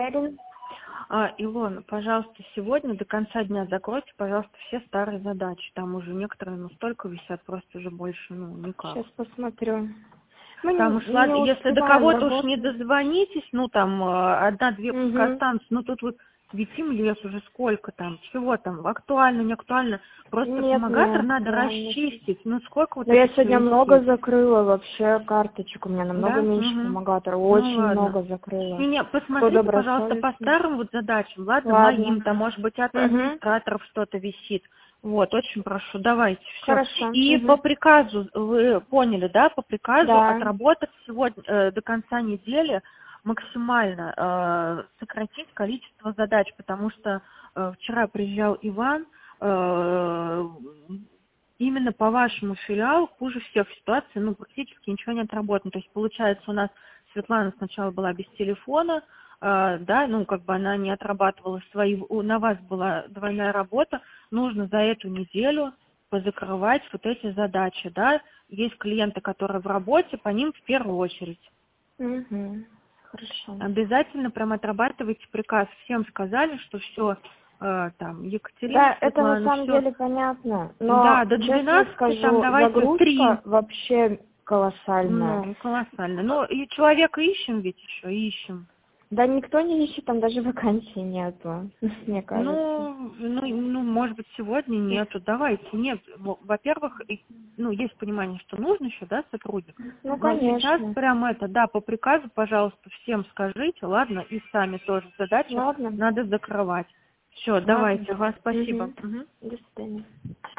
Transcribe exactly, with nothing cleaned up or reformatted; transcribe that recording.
Эллин. А, Илона, пожалуйста, сегодня до конца дня закройте, пожалуйста, все старые задачи. Там уже некоторые настолько висят, просто уже больше, ну, никак. Сейчас посмотрю. Мы Там не, уж, ладно, не если до успеваем кого-то уж не работать. дозвонитесь, ну, там, э, одна-две пускай Угу. останутся, ну, тут вот светим лес уже сколько там, чего там, актуально, не актуально. Просто Нет, не фумигатор надо актуально. расчистить, ну, сколько вот Но я это все сегодня много висит. закрыла вообще карточек. У меня намного Да? меньше Угу. помогатора. Ну, Очень ладно. много закрыла. Не, не, Кто посмотрите, пожалуйста, по добросовестный? старым вот задачам, ладно, Ладно. моим, там, может быть, от Угу. администраторов что-то висит. Вот, очень прошу, давайте, все. Хорошо. И Угу. по приказу, вы поняли, да, по приказу Да. отработать сегодня, э, до конца недели максимально э, сократить количество задач, потому что э, вчера приезжал Иван, э, именно по вашему филиалу хуже всех ситуации, ну, практически ничего не отработано. То есть, получается, у нас Светлана сначала была без телефона, э, да, ну, как бы она не отрабатывала свои, у- на вас была двойная работа, нужно за эту неделю позакрывать вот эти задачи, да. Есть клиенты, которые в работе, по ним в первую очередь. Угу. Хорошо. Обязательно прям отрабатывайте приказ. Всем сказали, что все, э, там, Екатерина, Да, это на Светлана, самом все. деле понятно. Да, Но, до честно двенадцати там скажу, давайте три. загрузка вообще колоссальная. Ну, колоссально. Но и человека ищем ведь еще, ищем. Да никто не ищет, там даже вакансий нету, мне кажется. Ну, ну, ну, может быть, сегодня нету. Давайте, нет. Во- Во-первых, и, ну, есть понимание, что нужно еще, да, сотрудник. Ну, Но сейчас конечно. прям это, да, по приказу, пожалуйста, всем скажите, ладно, и сами тоже задачи Ладно, надо закрывать. Все, ладно. давайте, ага, спасибо. Угу. Мгм. До свидания.